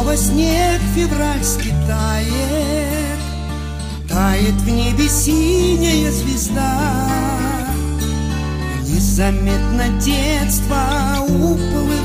Снова снег февральский тает, тает в небе синяя звезда. Незаметно детство уплывает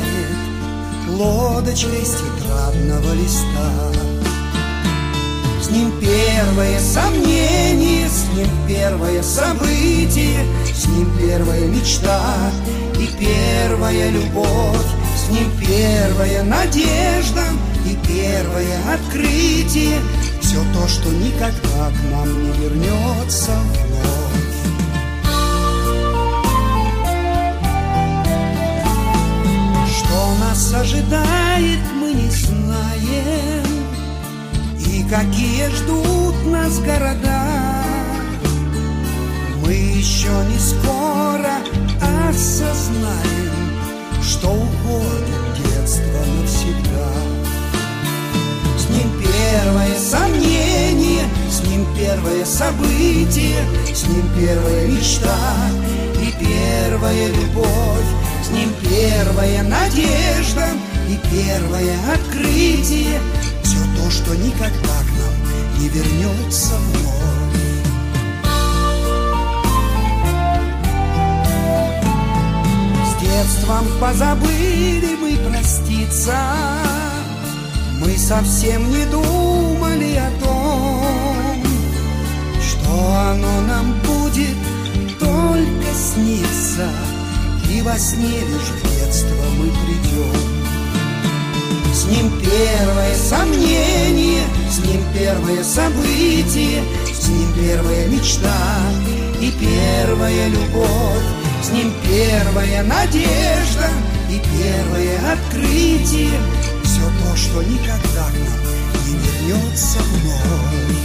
лодочкой с тетрадного листа. С ним первое сомнение, с ним первое событие, с ним первая мечта и первая любовь, с ним первая надежда и первое открытие. Все то, что никогда к нам не вернется вновь. Что нас ожидает, мы не знаем, и какие ждут нас города. Мы еще не скоро осознаем, что уходит детство навсегда. С ним первое сомнение, с ним первое событие, с ним первая мечта и первая любовь, с ним первая надежда и первое открытие. Все то, что никогда к нам не вернется вновь. С детством позабыли мы проститься, мы совсем не думали о том, что оно нам будет только сниться, и во сне лишь в детство мы придем. С ним первое сомнение, с ним первое событие, с ним первая мечта и первая любовь, с ним первая надежда и первое открытие. Все то, что никогда к нам не вернется вновь.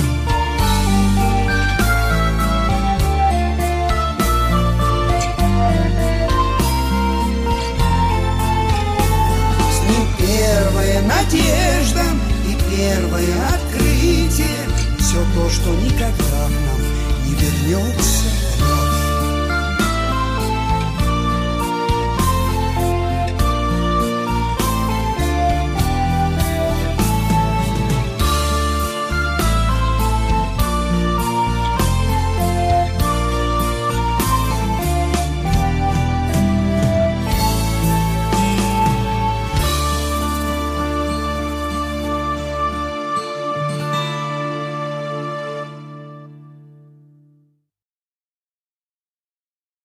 Первая надежда и первое открытие. Все то, что никогда к нам не вернется вновь.